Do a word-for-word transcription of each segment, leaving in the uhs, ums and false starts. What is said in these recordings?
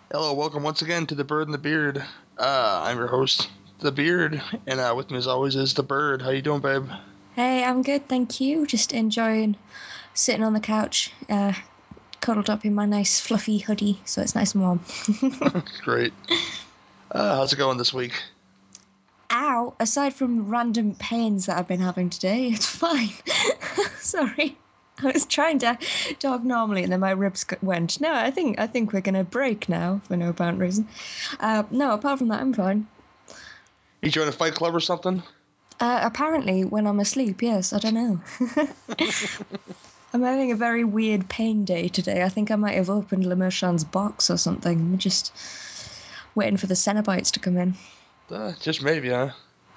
Hello, welcome once again to The Bird and the Beard. Uh, I'm your host, The Beard, and uh, with me as always is The Bird. How you doing, babe? Hey, I'm good, thank you. Just enjoying sitting on the couch, uh, cuddled up in my nice fluffy hoodie, so it's nice and warm. Great. Uh, how's it going this week? Ow! Aside from random pains that I've been having today, it's fine. Sorry. I was trying to talk normally, and then my ribs went. No, I think I think we're gonna break now for no apparent reason. Uh, no, apart from that, I'm fine. You join a Fight Club or something? Uh, apparently, when I'm asleep, yes. I don't know. I'm having a very weird pain day today. I think I might have opened Le Merchant's box or something. I'm just waiting for the Cenobites to come in. Uh, just maybe, huh?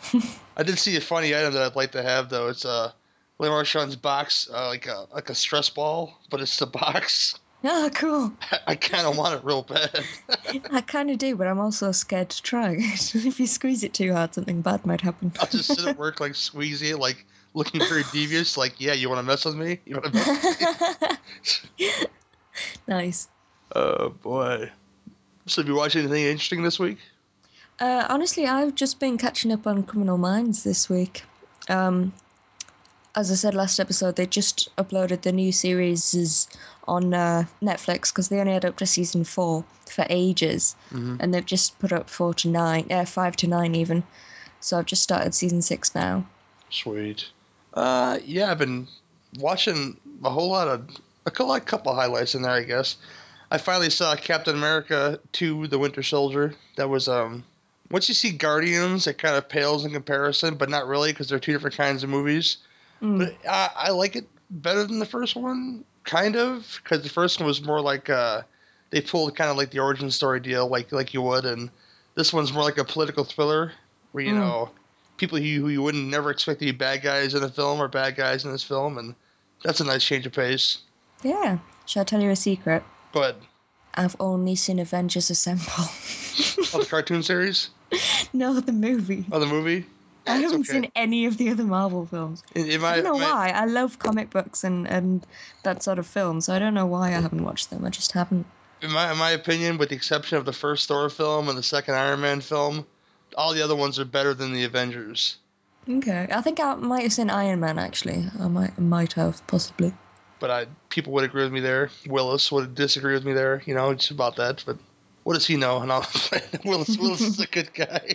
I did see a funny item that I'd like to have, though. It's uh, Le Marchand's box, uh, like a like a stress ball, but it's the box. Oh, cool. I, I kind of want it real bad. I kind of do, but I'm also scared to try it. If you squeeze it too hard, something bad might happen. I'll just sit at work, like, squeezing it, like, looking very devious, like, yeah, you want to mess with me? You want to mess with me? Nice. Oh, boy. So have you watched anything interesting this week? Uh, honestly, I've just been catching up on Criminal Minds this week. Um, as I said last episode, they just uploaded the new series on uh, Netflix because they only had up to season four for ages, Mm-hmm. and they've just put up four to nine, uh, five to nine even. So I've just started season six now. Sweet. Uh, yeah, I've been watching a whole lot of a couple, like, couple highlights in there, I guess. I finally saw Captain America two: The Winter Soldier. That was um. Once you see Guardians, it kind of pales in comparison, but not really because they're two different kinds of movies. Mm. But I, I like it better than the first one, kind of, because the first one was more like uh, they pulled kind of like the origin story deal, like like you would, and this one's more like a political thriller where you Mm. know people who you, who you wouldn't never expect to be bad guys in a film are bad guys in this film, and that's a nice change of pace. Yeah. Shall I tell you a secret? But I've only seen Avengers Assemble. oh, the cartoon series, No, the movie. oh, the movie. I It's haven't okay. seen any of the other Marvel films. In, in I my, don't know my- why. I love comic books and, and that sort of film, so I don't know why I haven't watched them. I just haven't. In my, in my opinion, with the exception of the first Thor film and the second Iron Man film, all the other ones are better than the Avengers. Okay. I think I might have seen Iron Man, actually. I might might have, possibly. But I, people would agree with me there. Willis would disagree with me there. You know, it's about that. But what does he know? And I'll, Willis, Willis is a good guy.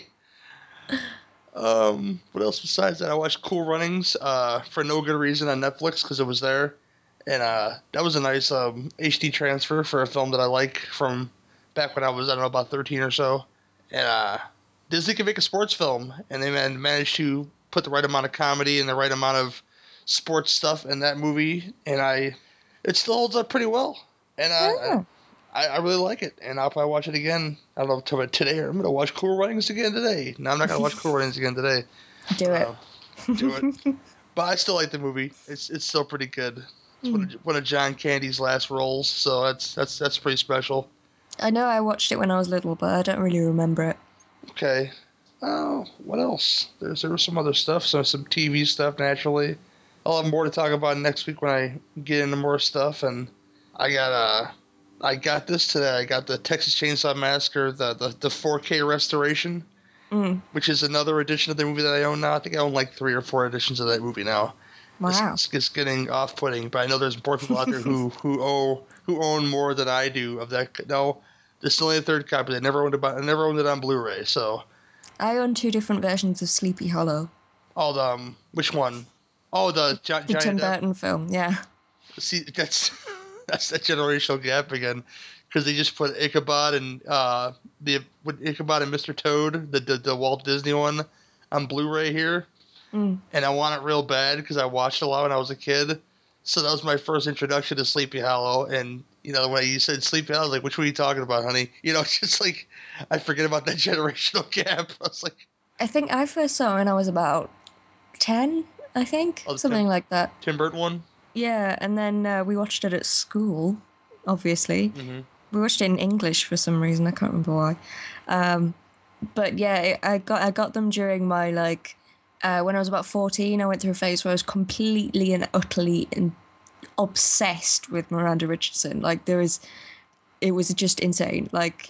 Um, what else besides that? I watched Cool Runnings uh, for no good reason on Netflix because it was there. And uh, that was a nice um, H D transfer for a film that I like from back when I was, I don't know, about thirteen or so. And uh, Disney can make a sports film, and they man- managed to put the right amount of comedy and the right amount of sports stuff in that movie, and I, it still holds up pretty well. And uh, Yeah. I, I really like it, and I'll probably watch it again. I don't know if about today or I'm gonna watch Cool Runnings again today. No, I'm not gonna watch Cool Runnings again today. Do it. Uh, do it. But I still like the movie. It's it's still pretty good. It's one, of, one of John Candy's last roles, so that's that's that's pretty special. I know I watched it when I was little, but I don't really remember it. Okay. Oh, what else? There's there was some other stuff, so some T V stuff naturally. I'll have more to talk about next week when I get into more stuff. And I got uh, I got this today. I got the Texas Chainsaw Massacre, the the, the four K restoration, Mm. which is another edition of the movie that I own now. I think I own like three or four editions of that movie now. Wow. It's, it's getting off-putting, but I know there's more people out there who who owe who own more than I do of that. No, this is only the third copy. I never owned it. I never owned it on Blu-ray. So, I own two different versions of Sleepy Hollow. oh, the um, which one? Oh, the John, The Johnny Tim Depp. Burton film, yeah. See, that's that's that generational gap again, because they just put Ichabod and uh the with Ichabod and Mister Toad, the, the the Walt Disney one, on Blu-ray here, Mm. and I want it real bad because I watched it a lot when I was a kid. So that was my first introduction to Sleepy Hollow, and you know when you said Sleepy Hollow, I was like, which one are you talking about, honey? You know, it's just like I forget about that generational gap. I was like, I think I first saw it when I was about ten, I think. Oh, the Something Tim- like that. Tim Burton one. Yeah, and then uh, we watched it at school, obviously. Mm-hmm. We watched it in English for some reason. I can't remember why. Um, but yeah, I got I got them during my, like, uh, when I was about fourteen, I went through a phase where I was completely and utterly in, obsessed with Miranda Richardson. Like, there was, it was just insane. Like,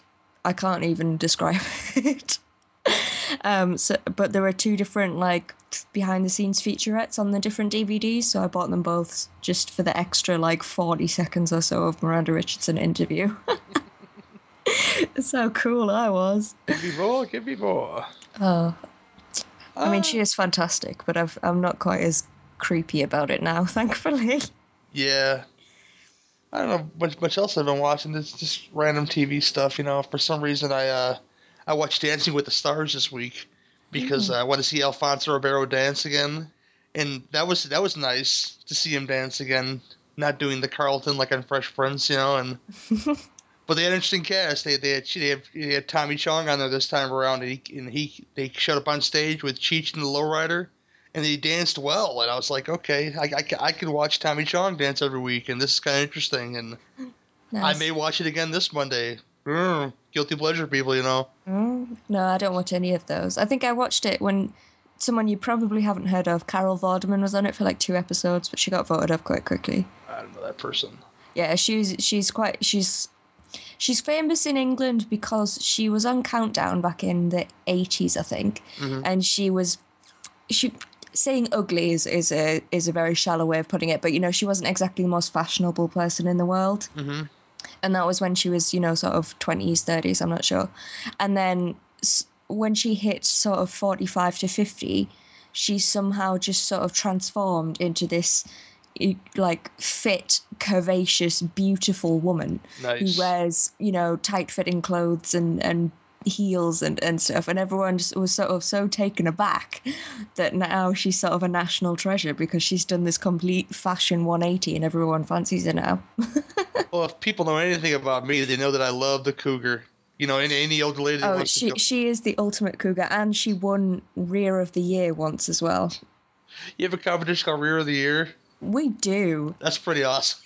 I can't even describe it. Um, so, but there are two different like behind the scenes featurettes on the different D V Ds, so I bought them both just for the extra like forty seconds or so of Miranda Richardson interview. That's how cool I was. Give me more, give me more. Oh, I mean, Uh, she is fantastic, but I've, I'm not quite as creepy about it now, thankfully. Yeah. I don't know much, much else I've been watching. It's just random T V stuff, you know. For some reason, I uh, I watched Dancing with the Stars this week because Mm. uh, I want to see Alfonso Ribeiro dance again, and that was that was nice to see him dance again, not doing the Carlton like on Fresh Prince, you know. And but they had an interesting cast. They they had they had, they had Tommy Chong on there this time around, and he, and he they showed up on stage with Cheech and the Lowrider. And he danced well, and I was like, okay, I, I, I can watch Tommy Chong dance every week, and this is kind of interesting, and Nice. I may watch it again this Monday. Mm, guilty pleasure, people, you know. Mm, no, I don't watch any of those. I think I watched it when someone you probably haven't heard of, Carol Vorderman, was on it for like two episodes, but she got voted off quite quickly. I don't know that person. Yeah, she's she's quite she's she's famous in England because she was on Countdown back in the eighties, I think, Mhm. and she was she. Saying ugly is, is a is a very shallow way of putting it, but you know she wasn't exactly the most fashionable person in the world, Mm-hmm. and that was when she was you know sort of twenties, thirties, I'm not sure, and then s- when she hit sort of forty-five to fifty, she somehow just sort of transformed into this y- like fit, curvaceous, beautiful woman Nice. who wears you know tight fitting clothes and and heels and, and stuff, and everyone just was sort of so taken aback that now she's sort of a national treasure because she's done this complete fashion one eighty and everyone fancies her now. Well, if people know anything about me, they know that I love the cougar. You know, any, any old lady that Oh, wants she to go. she is the ultimate cougar, and she won Rear of the Year once as well. You have a competition called Rear of the Year? We do. That's pretty awesome.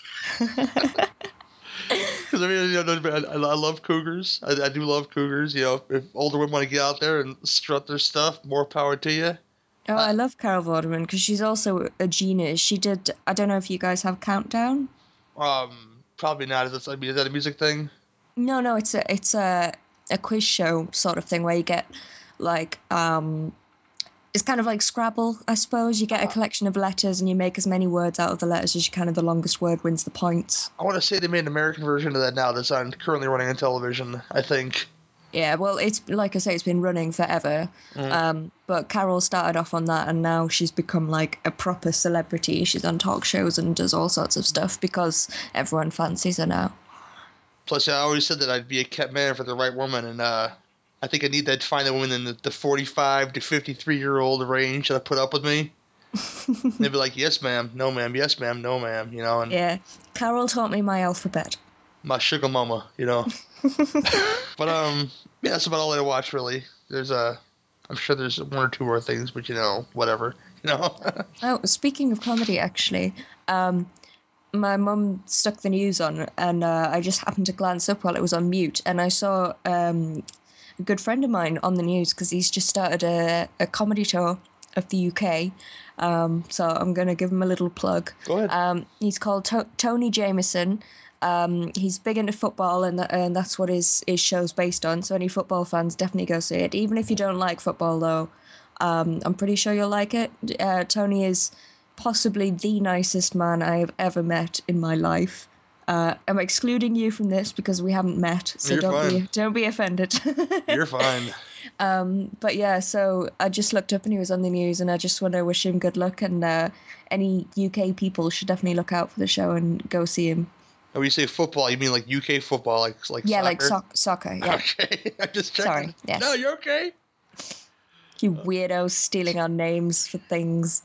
Because I mean, you know, I, I love cougars. I, I do love cougars. You know, if older women want to get out there and strut their stuff, more power to you. Oh, I love Carol Vorderman because she's also a genius. She did. I don't know if you guys have Countdown. Um, probably not. Is that, I mean, is that a music thing? No, no, it's a it's a a quiz show sort of thing where you get like um it's kind of like Scrabble, I suppose. You get a collection of letters and you make as many words out of the letters as you can, and the longest word wins the points. I want to say they made an American version of that now that's on currently running on television, I think. Yeah, well, it's like I say, it's been running forever. Mm. Um, but Carol started off on that, and now she's become like a proper celebrity. She's on talk shows and does all sorts of stuff because everyone fancies her now. Plus, I always said that I'd be a kept man for the right woman, and uh, I think I need that find a woman in the, the forty-five to fifty-three year old range that put up with me. They'd be like, yes, ma'am, no, ma'am, yes, ma'am, no, ma'am, you know, and Yeah, Carol taught me my alphabet. my sugar mama, you know. But um, yeah, that's about all I watch really. There's a, I'm sure there's one or two more things, but you know, whatever, you know. Oh, speaking of comedy, actually, um, my mum stuck the news on, and uh, I just happened to glance up while it was on mute, and I saw um, a good friend of mine on the news because he's just started a, a comedy tour of the U K. Um, so I'm going to give him a little plug. Go ahead. Um, he's called to- Tony Jameson. Um, he's big into football, and, th- and that's what his, his show's based on. So any football fans, definitely go see it. Even if you don't like football, though, um, I'm pretty sure you'll like it. Uh, Tony is possibly the nicest man I have ever met in my life. Uh, I'm excluding you from this because we haven't met, so You're don't fine. be don't be offended. You're fine. Um, but yeah, so I just looked up and he was on the news, and I just want to wish him good luck. And uh, any U K people should definitely look out for the show and go see him. And when you say football, you mean like U K football, like like Yeah, soccer? like soc- soccer. Yeah, Okay, I'm just checking. Sorry, yes. No, you're okay. you weirdos stealing our names for things.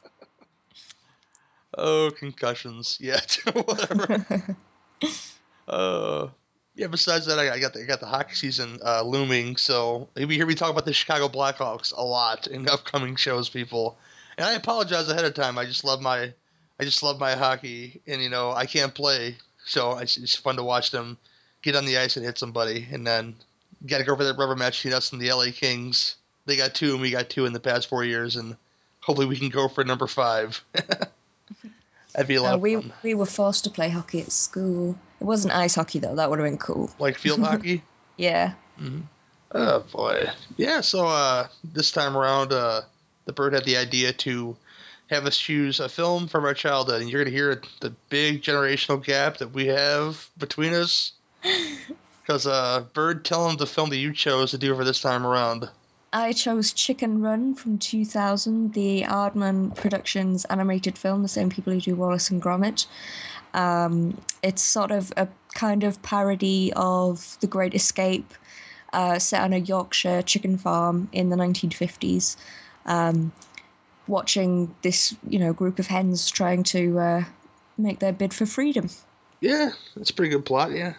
Oh, concussions. Yeah, whatever. uh, yeah. Besides that, I, I got the, I got the hockey season uh, looming. So maybe hear me talk about the Chicago Blackhawks a lot in upcoming shows, people. And I apologize ahead of time. I just love my, I just love my hockey, and you know I can't play, so it's, it's fun to watch them get on the ice and hit somebody, and then got to go for that rubber match between us and the L A Kings. They got two, and we got two in the past four years, and hopefully we can go for number five. That'd be a lot Uh, of we fun. we were forced to play hockey at school. It wasn't ice hockey though. That would have been cool. Like field hockey? Yeah. Mm-hmm. Oh boy, yeah. So uh, this time around, uh, the bird had the idea to have us choose a film from our childhood, and you're gonna hear the big generational gap that we have between us. Because uh, Bird, tell him the film that you chose to do for this time around. I chose Chicken Run from two thousand, the Aardman Productions animated film, the same people who do Wallace and Gromit. Um, it's sort of a kind of parody of The Great Escape, uh, set on a Yorkshire chicken farm in the nineteen fifties. Um, watching this, you know, group of hens trying to uh, make their bid for freedom. Yeah, that's a pretty good plot, yeah.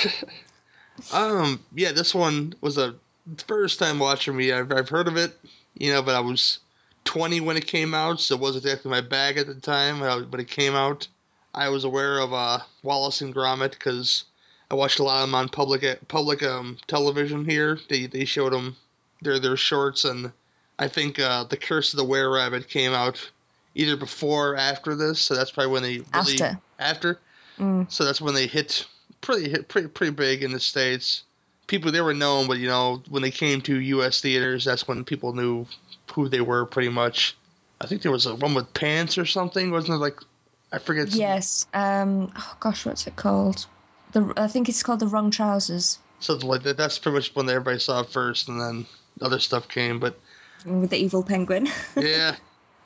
um, yeah, this one was a first time watching me. I've, I've heard of it, you know, but I was twenty when it came out, so it wasn't exactly my bag at the time. When it came out, I was aware of uh, Wallace and Gromit because I watched a lot of them on public public um, television here. They they showed them their their shorts, and I think uh, The Curse of the Were-Rabbit came out either before or after this, so that's probably when they really After. after. Mm. So that's when they hit pretty hit pretty pretty big in the States. People, they were known, but you know, when they came to U S theaters, that's when people knew who they were pretty much. I think there was a one with pants or something, wasn't it? Like, I forget. Yes. Um. Oh gosh, what's it called? The I think it's called The Wrong Trousers. Something like that. That's pretty much when everybody saw it first, and then other stuff came. But with the evil penguin. yeah.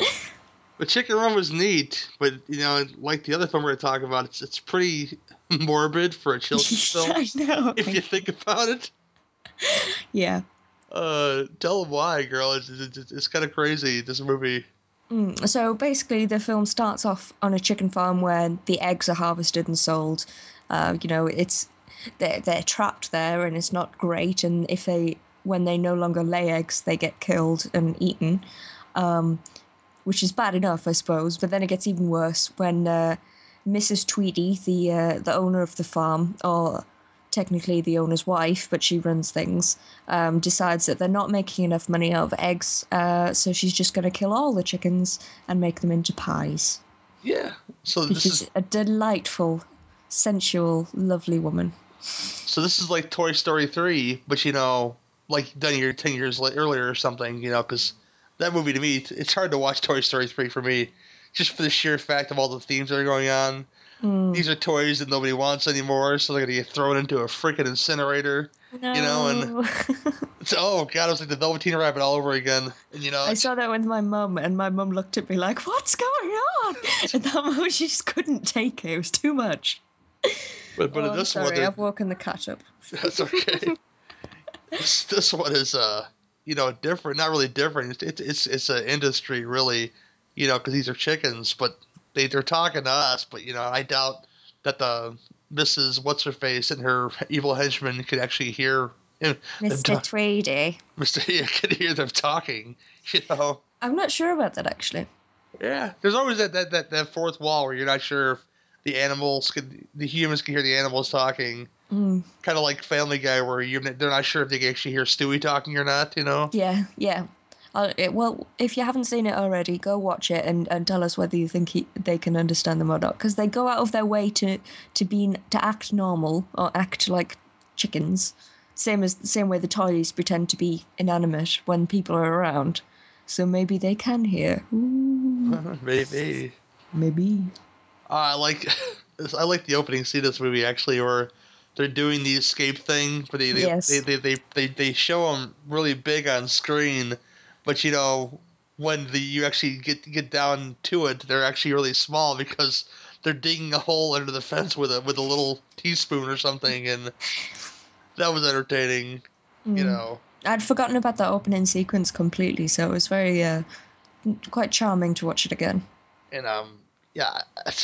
But Chicken Run was neat, but you know, like the other film we're gonna talk about, it's it's pretty morbid for a children's film. I know. If you think about it. Yeah. Uh, tell them why, girl. It's it's, it's kind of crazy, this movie. Mm. So basically, the film starts off on a chicken farm where the eggs are harvested and sold. Uh, you know, it's they're they're trapped there, and it's not great. And if they when they no longer lay eggs, they get killed and eaten. Um, which is bad enough, I suppose. But then it gets even worse when uh, Missus Tweedy, the uh, the owner of the farm, or technically the owner's wife, but she runs things, um, decides that they're not making enough money out of eggs, uh, so she's just going to kill all the chickens and make them into pies. Yeah. So Which this is, is a delightful, sensual, lovely woman. So this is like Toy Story three, but you know, like done year ten years la- earlier or something, you know, because that movie to me, it's hard to watch Toy Story three for me, just for the sheer fact of all the themes that are going on. Mm. These are toys that nobody wants anymore, so they're gonna get thrown into a freaking incinerator. No. You know, and it's, oh god, it was like the Velveteen Rabbit all over again. And you know, I saw that with my mum, and my mum looked at me like, "What's going on?" At that moment, she just couldn't take it. It was too much. but but oh, in I'm this sorry, one, they're- I've woken the cat up. that's okay. this, this one is uh, you know, different. Not really different. It's it's it's an industry really, you know, because these are chickens, but they they're talking to us. But you know, I doubt that the Missus What's her face and her evil henchman could actually hear him. Mister Tweedy. Mister Yeah, could hear them talking. You know. I'm not sure about that actually. Yeah, there's always that, that, that, that fourth wall where you're not sure if the animals could, the humans can hear the animals talking. Mm. Kind of like Family Guy, where you they're not sure if they can actually hear Stewie talking or not. You know? Yeah, yeah. Uh, it, well, if you haven't seen it already, go watch it and, and tell us whether you think he, they can understand them or not. Because they go out of their way to to be to act normal or act like chickens, same as the same way the toys pretend to be inanimate when people are around. So maybe they can hear. Ooh. Maybe. Maybe. Uh, I like I like the opening scene of this movie actually, where they're doing the escape thing, but they they, Yes. they, they, they, they, they show them really big on screen, but you know when the you actually get get down to it, they're actually really small because they're digging a hole under the fence with a with a little teaspoon or something, and that was entertaining. Mm. You know. I'd forgotten about that opening sequence completely, so it was very uh, quite charming to watch it again. And um, yeah,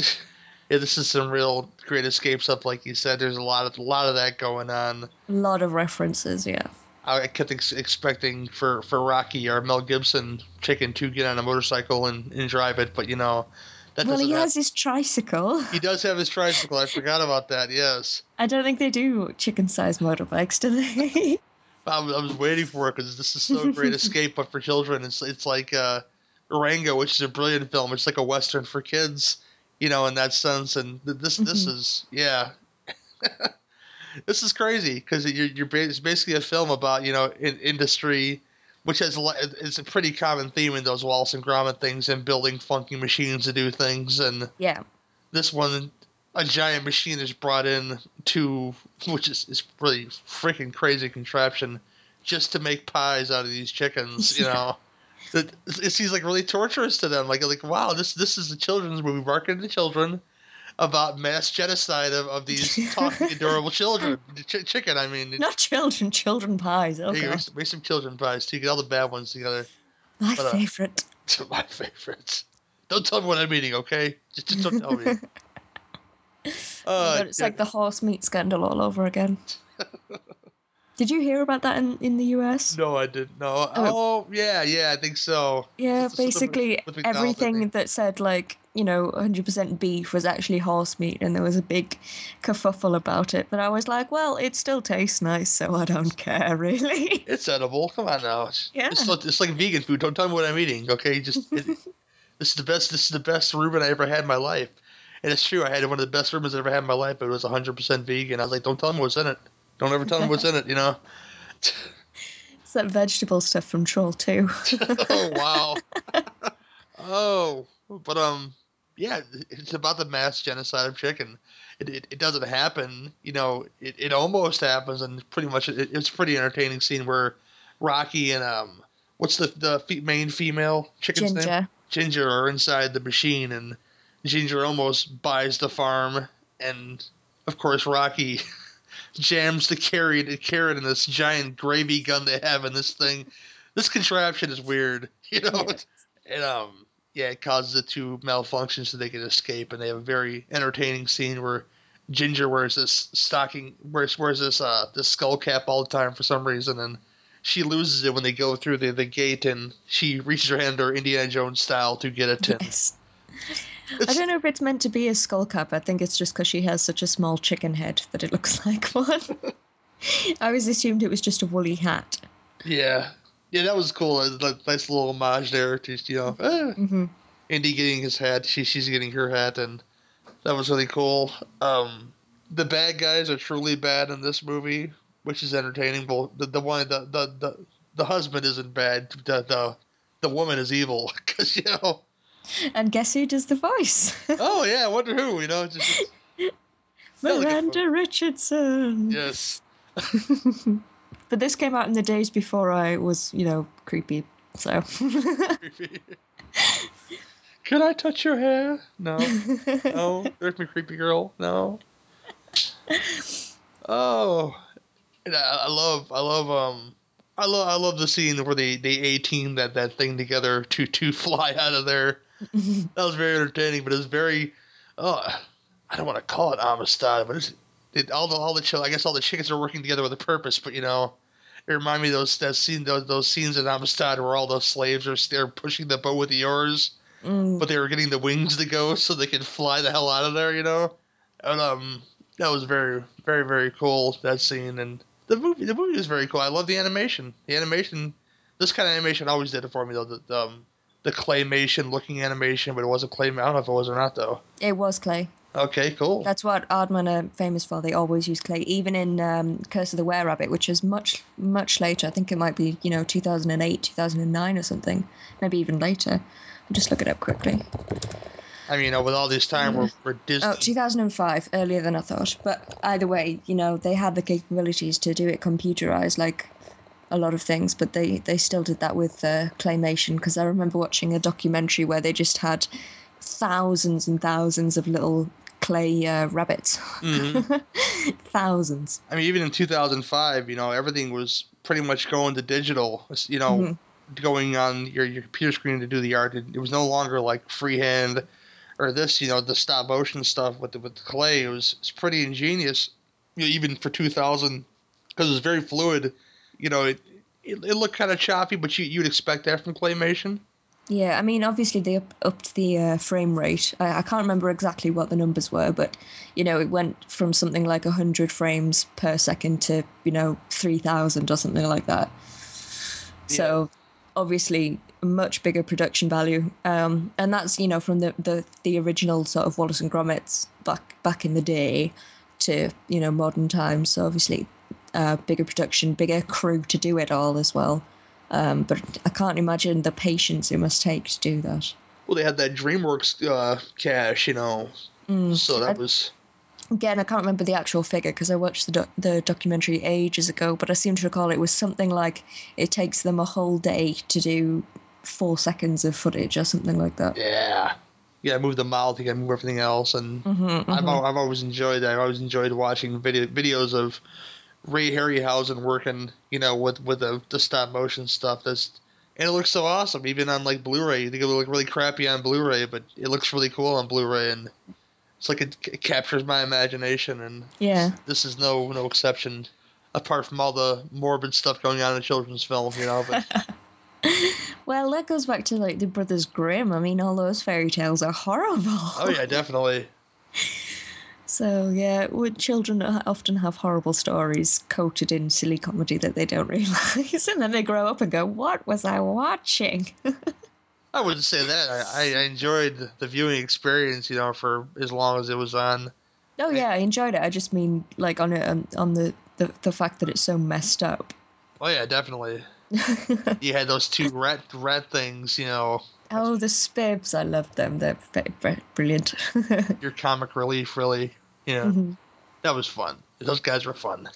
yeah, this is some real Great Escape stuff, like you said. There's a lot of a lot of that going on. A lot of references, yeah. I kept ex- expecting for, for Rocky or Mel Gibson chicken to get on a motorcycle and, and drive it, but you know, that well, doesn't he hap- has his tricycle. He does have his tricycle. I forgot about that. Yes, I don't think they do chicken-sized motorbikes, do they? I was, I was waiting for it because this is so Great Escape, but for children. It's it's like uh, Rango, which is a brilliant film. It's like a western for kids, you know, in that sense. And th- this this Mhm. is yeah. This is crazy because you're, you're ba- it's basically a film about, you know, in, industry, which has a lot, it's a pretty common theme in those Wallace and Gromit things and building funky machines to do things. And Yeah. this one, a giant machine is brought in to, which is, is really freaking crazy contraption, just to make pies out of these chickens, you know. It, it seems like really torturous to them. Like, like wow, this this is a children's movie marketed to children about mass genocide of, of these talking adorable children. Ch- chicken, I mean. Not children, children pies. Oh, Hey, God. make, make some children pies too. Get all the bad ones together. My But, uh, favourite. My favorites. Don't tell me what I'm eating, okay? Just, just don't tell me. Uh, But it's like the horse meat scandal all over again. Did you hear about that in, in the U S? No, I didn't. No. Oh, Oh. yeah, yeah, I think so. Yeah, It's something basically with- with McDonald's, I everything think. that said like, you know, one hundred percent beef was actually horse meat, and there was a big kerfuffle about it. But I was like, well, it still tastes nice, so I don't care really. It's edible. Come on now. It's, Yeah. it's, like, it's like vegan food. Don't tell me what I'm eating, okay? Just it, this is the best. This is the best Reuben I ever had in my life, and it's true. I had one of the best Reubens I ever had in my life. But it was one hundred percent vegan. I was like, don't tell me what's in it. Don't ever tell me what's in it. You know. It's that vegetable stuff from Troll two. Oh wow. Oh, but um, yeah, it's about the mass genocide of chicken. It it, it doesn't happen, you know. It, it almost happens, and pretty much it, it's a pretty entertaining scene where Rocky and um, what's the the fe- main female chicken's name? Ginger. Ginger are inside the machine, and Ginger almost buys the farm, and of course Rocky jams the carrot, the carrot in this giant gravy gun they have in this thing. This contraption is weird, you know. Yes. And um, yeah, it causes it to malfunction so they can escape, and they have a very entertaining scene where Ginger wears this stocking, wears wears this uh this skull cap all the time for some reason, and she loses it when they go through the, the gate, and she reaches her hand to her Indiana Jones style to get it. And Yes. I it's- don't know if it's meant to be a skull cap. I think it's just because she has such a small chicken head that it looks like one. I always assumed it was just a woolly hat. Yeah, yeah, that was cool. It was a nice little homage there to, you know, eh, Hmm. Indy getting his hat, she she's getting her hat, and that was really cool. Um, the bad guys are truly bad in this movie, which is entertaining. But the the one the the the, the husband isn't bad. The the the woman is evil because you know. And guess who does the voice? Oh yeah, I wonder who. You know, it's just, it's not like a Miranda phone. Richardson. Yes. But this came out in the days before I was, you know, creepy. So. Creepy. Can I touch your hair? No. No. There's me, creepy girl. No. Oh, and I, I love, I love, um, I love, I love the scene where they they A team that that thing together to to fly out of there. That was very entertaining, but it was very, oh, I don't want to call it Amistad, but it's it, all the all the chill. I guess all the chickens are working together with a purpose, but you know. It reminded me of those that scene those those scenes in Amistad where all those slaves are they're pushing the boat with the oars, Mm. but they were getting the wings to go so they could fly the hell out of there, you know. And um, that was very very very cool, that scene. And the movie the movie was very cool. I love the animation. The animation, this kind of animation always did it for me though. The the, um, the claymation looking animation, but it wasn't clay. I don't know if it was or not though. It was clay. Okay, cool. That's what Aardman are famous for. They always use clay, even in um, Curse of the Were-Rabbit, which is much, much later. I think it might be, you know, two thousand eight, two thousand nine or something. Maybe even later. I'll just look it up quickly. I mean, you know, with all this time, we're, we're Disney. Oh, two thousand five, earlier than I thought. But either way, you know, they had the capabilities to do it computerized, like a lot of things, but they, they still did that with uh, claymation, because I remember watching a documentary where they just had thousands and thousands of little clay uh, rabbits. Mhm. Thousands. I mean, even in two thousand five, you know, everything was pretty much going to digital. It's, You know, Mhm. going on your, your computer screen to do the art. It, it was no longer like freehand or this, you know, the stop motion stuff with the, with the clay. It was it's pretty ingenious, you know, even for two thousand, because it was very fluid. You know, it it, it looked kind of choppy, but you you'd expect that from claymation. Yeah, I mean, obviously they up, upped the uh, frame rate. I, I can't remember exactly what the numbers were, but, you know, it went from something like one hundred frames per second to, you know, three thousand or something like that. So, obviously, a much bigger production value. Um, and that's, you know, from the, the, the original sort of Wallace and Gromits back, back in the day. to, you know, modern times. So obviously, uh, bigger production, bigger crew to do it all as well. Um, but I can't imagine the patience it must take to do that. Well, they had that DreamWorks uh, cash, you know, Mm. so that I, was... Again, I can't remember the actual figure because I watched the doc- the documentary ages ago, but I seem to recall it was something like it takes them a whole day to do four seconds of footage or something like that. Yeah. You gotta move the mouth, you gotta move everything else, and Mm-hmm, mm-hmm. I've, al- I've always enjoyed that. I've always enjoyed watching video, videos of Ray Harryhausen working, you know, with, with the, the stop motion stuff. That's, and it looks so awesome, even on, like, Blu-ray. You think it would look really crappy on Blu-ray, but it looks really cool on Blu-ray, and it's like it, it captures my imagination, and Yeah. this is no no exception, apart from all the morbid stuff going on in children's film, you know. But Well, that goes back to like the Brothers Grimm. I mean, all those fairy tales are horrible. oh yeah, definitely. So yeah, would children often have horrible stories coated in silly comedy that they don't realise, and then they grow up and go, "What was I watching?" I wouldn't say that. I, I enjoyed the viewing experience, you know, for as long as it was on. Oh yeah, I enjoyed it. I just mean like on it on, on the, the the fact that it's so messed up. Oh yeah, definitely. You had those two rat rat things, you know. Oh, the Spibs! I loved them. They're v- v- brilliant. Your comic relief, really. You know, Mm-hmm. that was fun. Those guys were fun.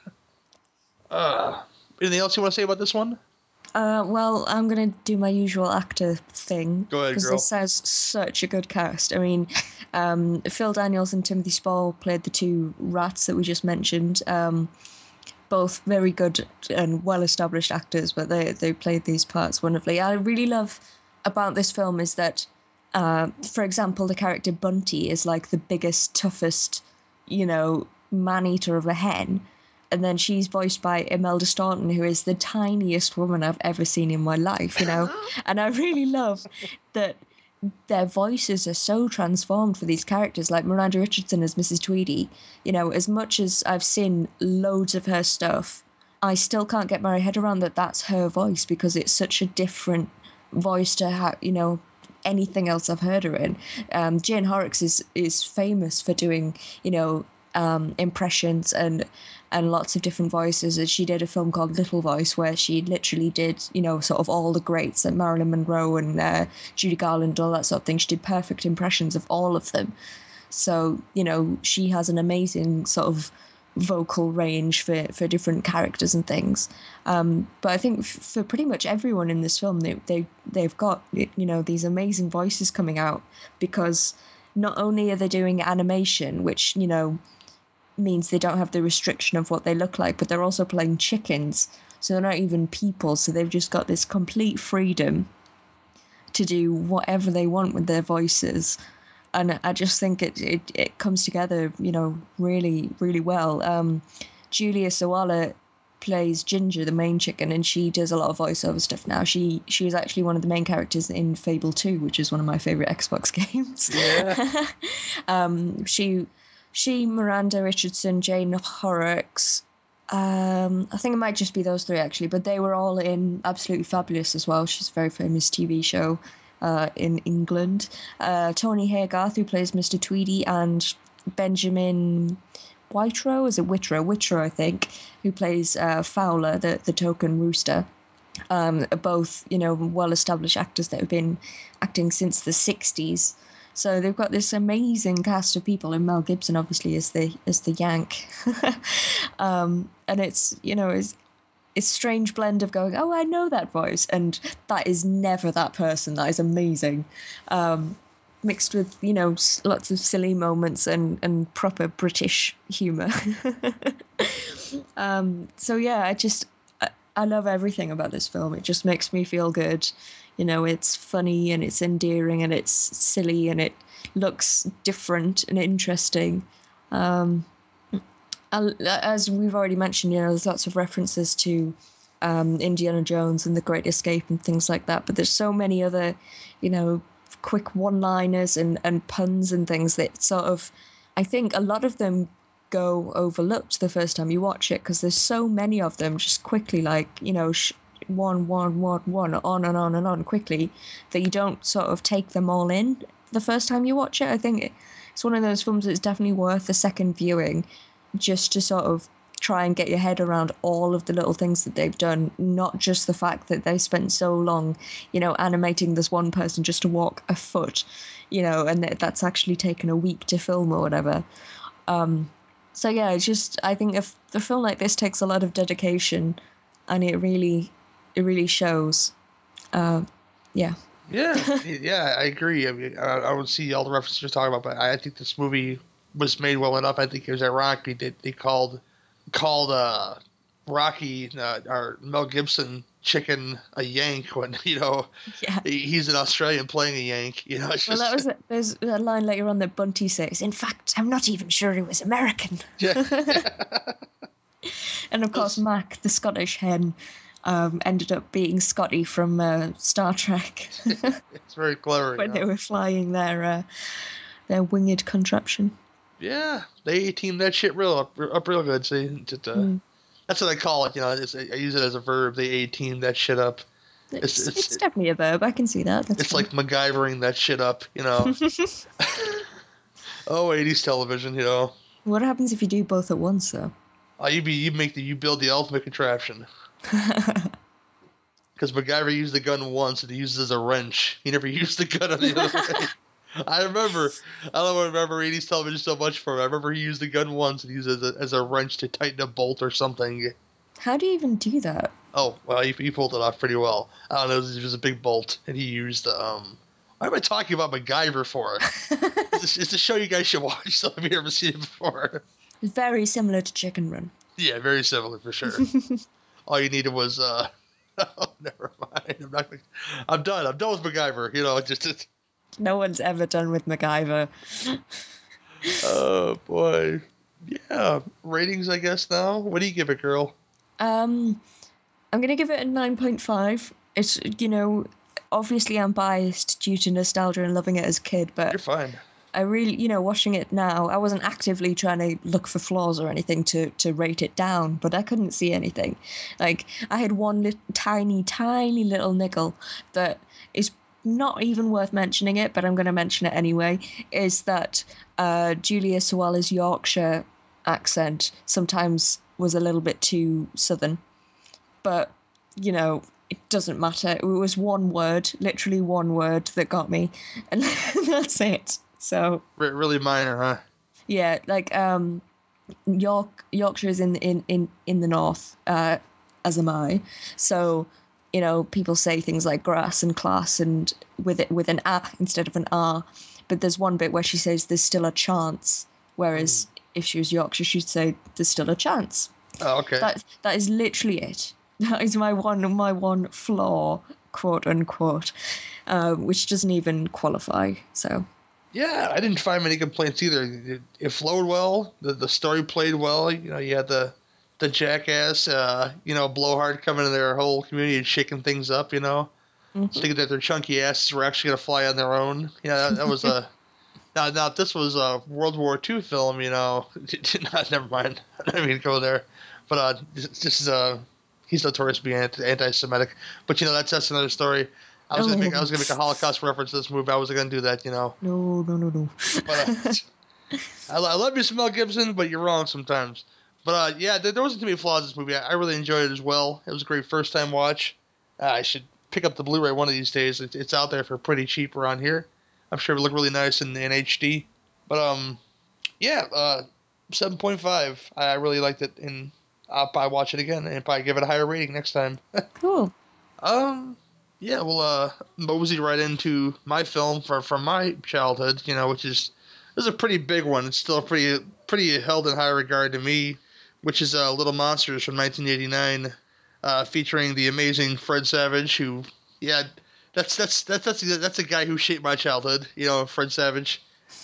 uh, anything else you want to say about this one? Uh, well, I'm going to do my usual actor thing. Go ahead, Because girl. this has such a good cast. I mean, um, Phil Daniels and Timothy Spall played the two rats that we just mentioned. Um, both very good and well-established actors, but they, they played these parts wonderfully. I really love about this film is that, uh, for example, the character Bunty is like the biggest, toughest, you know, man-eater of a hen. And then she's voiced by Imelda Staunton, who is the tiniest woman I've ever seen in my life, you know. And I really love that their voices are so transformed for these characters, like Miranda Richardson as Missus Tweedy. You know, as much as I've seen loads of her stuff, I still can't get my head around that that's her voice because it's such a different voice to how, you know, anything else I've heard her in. Um, Jane Horrocks is, is famous for doing, you know, um, impressions and and lots of different voices. And she did a film called Little Voice where she literally did, you know, sort of all the greats like Marilyn Monroe and uh, Judy Garland, all that sort of thing. She did perfect impressions of all of them. So, you know, she has an amazing sort of vocal range for, for different characters and things. Um, but I think f- for pretty much everyone in this film, they, they, they've got, you know, these amazing voices coming out because not only are they doing animation, which, you know, means they don't have the restriction of what they look like, but they're also playing chickens, so they're not even people, so they've just got this complete freedom to do whatever they want with their voices. And I just think it it, it comes together, you know, really, really well. Um, Julia Sawalha plays Ginger, the main chicken, and she does a lot of voiceover stuff now. She she was actually one of the main characters in Fable two, which is one of my favorite Xbox games. Yeah. um, she she Miranda Richardson, Jane Horrocks. Um, I think it might just be those three actually, but they were all in Absolutely Fabulous as well. She's a very famous T V show uh, in England. Uh, Tony Haygarth, who plays Mister Tweedy, and Benjamin Whitrow, is it Whitrow? Whitrow, I think, who plays uh, Fowler, the, the token rooster. Um, are both, you know, well-established actors that have been acting since the sixties. So they've got this amazing cast of people, and Mel Gibson obviously is the is the Yank. um, and it's, you know, it's it's a strange blend of going, oh, I know that voice, and that is never that person. That is amazing. Um, mixed with, you know, lots of silly moments and, and proper British humour. um, so yeah, I just, I, I love everything about this film. It just makes me feel good. You know, it's funny and it's endearing and it's silly and it looks different and interesting. Um, as we've already mentioned, you know, there's lots of references to um, Indiana Jones and The Great Escape and things like that. But there's so many other, you know, quick one-liners and, and puns and things that sort of, I think a lot of them go overlooked the first time you watch it because there's so many of them just quickly, like, you know, sh- one, one, one, one, on and on and on quickly that you don't sort of take them all in the first time you watch it. I think it's one of those films that's definitely worth a second viewing, just to sort of try and get your head around all of the little things that they've done, not just the fact that they spent so long, you know, animating this one person just to walk a foot, you know, and that that's actually taken a week to film or whatever. Um, so yeah, it's just, I think if a film like this takes a lot of dedication, and it really, it really shows. Uh, yeah. Yeah, yeah, I agree. I mean, I, I would see all the references you're talking about, but I think this movie was made well enough. I think it was ironic they they called called uh, Rocky uh, or Mel Gibson chicken a Yank when you know Yeah. he's an Australian playing a Yank. You know, it's Well, just, that was a, there's a line later on that Bunty says. In fact, I'm not even sure he was American. yeah. And of course, Mac, the Scottish hen, um, ended up being Scotty from uh, Star Trek It's very clever. when you they know? were flying their uh, their winged contraption. Yeah, they teamed that shit real up, up real good. See, just, uh, Mm. that's what I call it. You know, it's, I use it as a verb. They A teamed that shit up. It's, It's- it's, it's- definitely a verb. I can see that. That's It's like MacGyvering that shit up. You know. Oh, eighties television. You know. What happens if you do both at once, though? Oh, you be you make the you build the ultimate contraption. Because MacGyver used the gun once and he used it as a wrench. He never used the gun on the other way. I remember. I don't remember eighties television so much for him. I remember he used the gun once and he used it as a, as a wrench to tighten a bolt or something. How do you even do that? Oh, well, he, he pulled it off pretty well. I don't know. It was, it was a big bolt, and he used the um. Why am I talking about MacGyver for? it's, it's a show you guys should watch. So if you ever seen it before. It's very similar to Chicken Run. Yeah, very similar for sure. All you needed was uh. Oh, never mind. I'm not. Gonna, I'm done. I'm done with MacGyver. You know, just. just No one's ever done with MacGyver. oh boy. Yeah. Ratings, I guess now. What do you give it, girl? Um, I'm gonna give it a nine point five. It's, you know, obviously I'm biased due to nostalgia and loving it as a kid, You're but fine. I really, you know, watching it now, I wasn't actively trying to look for flaws or anything to, to rate it down, but I couldn't see anything. Like, I had one lit- tiny, tiny little niggle that is not even worth mentioning it, but I'm going to mention it anyway, is that uh, Julia Sawalha's Yorkshire accent sometimes was a little bit too southern. But, you know, it doesn't matter. It was one word, literally one word that got me, and that's it. So Re- really minor, huh? yeah, like um, York Yorkshire is in in in in the north, uh, as am I. So you know, people say things like grass and class and with it with an a instead of an r. But there's one bit where she says there's still a chance, whereas mm. if she was Yorkshire, she'd say there's still a chance. Oh, okay. That that is literally it. That is my one my one flaw, quote unquote, uh, which doesn't even qualify. So. Yeah, I didn't find many complaints either. It, it flowed well. The the story played well. You know, you had the the jackass, uh, you know, blowhard coming in their whole community and shaking things up. You know, mm-hmm. thinking that their chunky asses were actually gonna fly on their own. You know, that, that was a. now, now, if this was a World War Two film, you know, never mind. I didn't mean to go there, but uh, just uh, he's notorious being anti-Semitic. But you know, that's that's another story. I was oh. gonna make I was gonna make a Holocaust reference to this movie. I wasn't gonna do that, you know. No, no, no, no. But, uh, I, I love you, some Mel Gibson, but you're wrong sometimes. But uh, yeah, there, there wasn't too many flaws in this movie. I, I really enjoyed it as well. It was a great first time watch. Uh, I should pick up the Blu-ray one of these days. It, it's out there for pretty cheap around here. I'm sure it would look really nice in, in H D. But um, yeah, uh, seven point five. I, I really liked it, and I'll probably watch it again and probably give it a higher rating next time. Cool. Um. Yeah, well, uh, mosey right into my film from from my childhood, you know, which is this is a pretty big one. It's still pretty pretty held in high regard to me, which is uh, Little Monsters from nineteen eighty-nine, uh, featuring the amazing Fred Savage, who, yeah, that's that's that's that's that's a guy who shaped my childhood, you know, Fred Savage,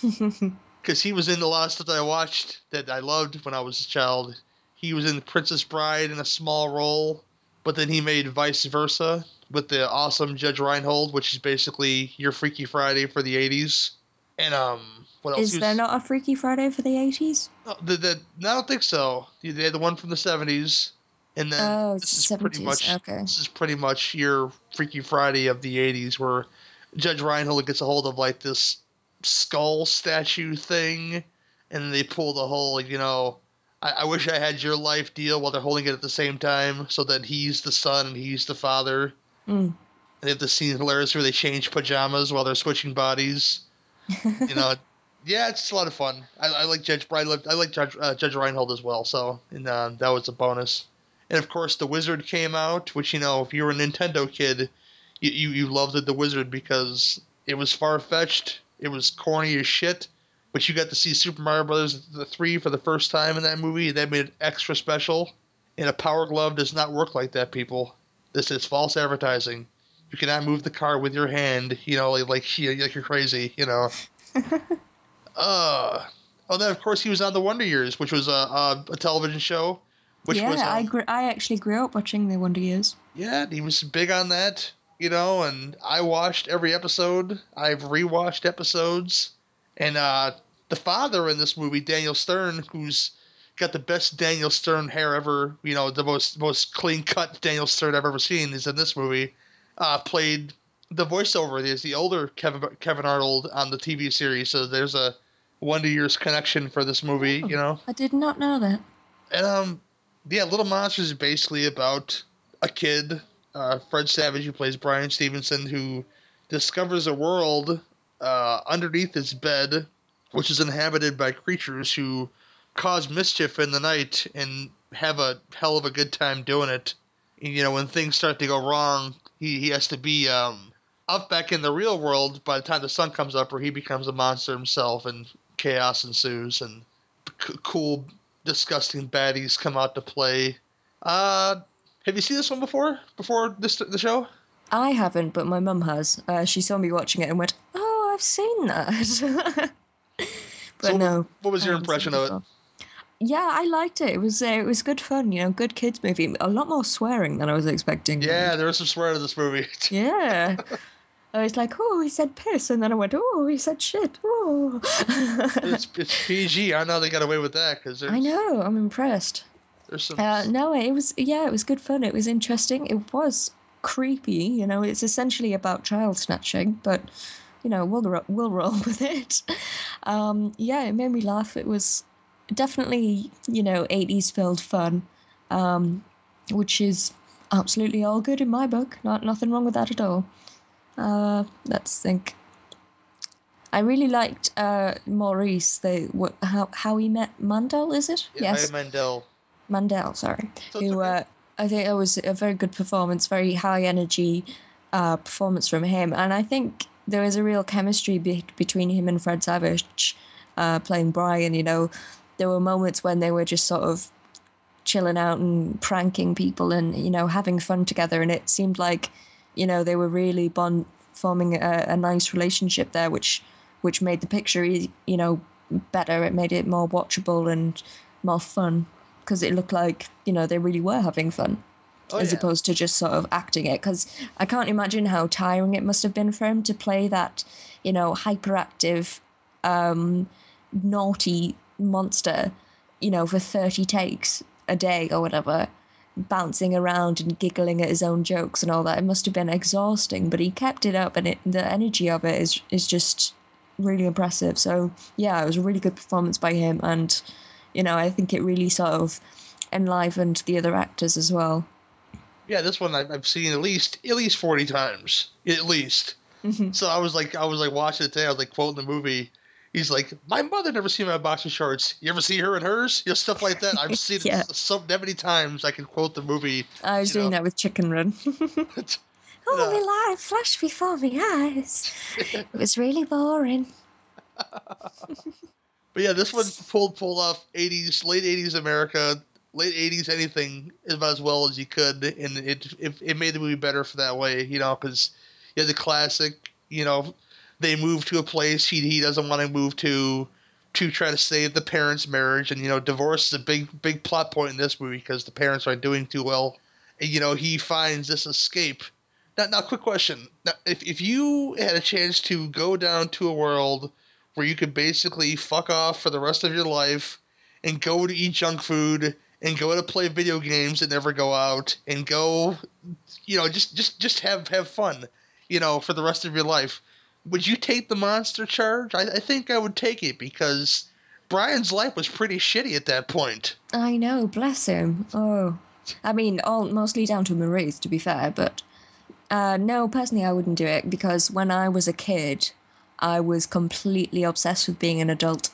because he was in a lot of stuff that I watched that I loved when I was a child. He was in Princess Bride in a small role, but then he made Vice Versa with the awesome Judge Reinhold, which is basically your Freaky Friday for the eighties. And um, what else? Is there was, not a Freaky Friday for the eighties? No, the, the, I don't think so. They had the one from the seventies, and then oh, this is seventies. pretty much okay. this is pretty much your Freaky Friday of the eighties, where Judge Reinhold gets a hold of like this skull statue thing, and they pull the whole, you know, I, I wish I had your life deal while they're holding it at the same time, so that he's the son and he's the father. Mm. And they have the scene hilarious where they change pajamas while they're switching bodies. You know, yeah, it's a lot of fun. I, I like Judge I like, I like Judge, uh, Judge Reinhold as well, so and uh, that was a bonus. And of course, The Wizard came out, which, you know, if you were a Nintendo kid, you you, you loved it, The Wizard, because it was far-fetched, it was corny as shit, but you got to see Super Mario Brothers the three for the first time in that movie. That made it extra special. And a Power Glove does not work like that, people. This is false advertising. You cannot move the car with your hand, you know, like like, like you're crazy, you know. uh, oh, then of course he was on The Wonder Years, which was a a, a television show. Which yeah, was, um, I gr- I actually grew up watching The Wonder Years. Yeah, he was big on that, you know, and I watched every episode. I've rewatched episodes. And uh, the father in this movie, Daniel Stern, who's got the best Daniel Stern hair ever, you know, the most most clean-cut Daniel Stern I've ever seen is in this movie, uh, played the voiceover. There's the older Kevin Kevin Arnold on the T V series, so there's a Wonder Years connection for this movie, Oh, you know. I did not know that. And, um, yeah, Little Monsters is basically about a kid, uh, Fred Savage, who plays Brian Stevenson, who discovers a world uh, underneath his bed, which is inhabited by creatures who cause mischief in the night and have a hell of a good time doing it. And, you know, when things start to go wrong, he, he has to be um, up back in the real world by the time the sun comes up, or he becomes a monster himself, and chaos ensues, and c- cool, disgusting baddies come out to play. Uh, have you seen this one before? Before this the show? I haven't, but my mum has. Uh, she saw me watching it and went, "Oh, I've seen that." But so no. What was your I haven't impression seen of it? before. Yeah, I liked it. It was uh, it was good fun, you know, good kids movie. A lot more swearing than I was expecting. Yeah, there was some swearing in this movie. Yeah. I was like, oh, he said piss, and then I went, oh, he said shit. Oh. it's, it's P G. I know they got away with that because I know. I'm impressed. There's some. Uh, no, it was yeah, it was good fun. It was interesting. It was creepy. You know, it's essentially about child snatching, but you know, we'll ro- we'll roll with it. Um, yeah, it made me laugh. It was definitely, you know, eighties filled fun, um, which is absolutely all good in my book. Not nothing wrong with that at all. Uh, let's think. I really liked uh, Maurice. The what, how how he met Mandel, is it? Yeah, yes, Mandel. Mandel. Sorry. So it's Who okay. uh, I think it was a very good performance, very high energy uh, performance from him, and I think there was a real chemistry be- between him and Fred Savage uh, playing Brian. You know, there were moments when they were just sort of chilling out and pranking people and, you know, having fun together, and it seemed like, you know, they were really bond forming a, a nice relationship there, which which made the picture, you know, better. It made it more watchable and more fun, because it looked like, you know, they really were having fun. Oh, As yeah. opposed to just sort of acting it, because I can't imagine how tiring it must have been for him to play that, you know, hyperactive, um, naughty monster, you know, for thirty takes a day or whatever, bouncing around and giggling at his own jokes and all that. It must have been exhausting, but he kept it up, and it, the energy of it is is just really impressive. So yeah, it was a really good performance by him, and you know, I think it really sort of enlivened the other actors as well. Yeah, this one I've I've seen at least at least forty times, at least. Mhm. So I was like, I was like watching it today. I was like quoting the movie. He's like, my mother never seen my boxer shorts. You ever see her in hers? You know, stuff like that. I've seen Yeah. it so many times. I can quote the movie. I was you doing know. that with Chicken Run. Oh, my life flashed before my eyes. It was really boring. But yeah, this one pulled pulled off eighties, late eighties America, late eighties anything about as well as you could, and it it, it made the movie better for that way, you know, because you had the classic, you know, they move to a place he he doesn't want to move to to try to save the parents' marriage, and you know, divorce is a big big plot point in this movie because the parents aren't doing too well, and you know, he finds this escape. Now, now, quick question: now, if if you had a chance to go down to a world where you could basically fuck off for the rest of your life and go to eat junk food and go to play video games and never go out and go, you know, just just just have have fun, you know, for the rest of your life, would you take the monster charge? I, I think I would take it because Brian's life was pretty shitty at that point. I know, bless him. Oh, I mean, all mostly down to Maurice, to be fair, but uh, no, personally, I wouldn't do it because when I was a kid, I was completely obsessed with being an adult.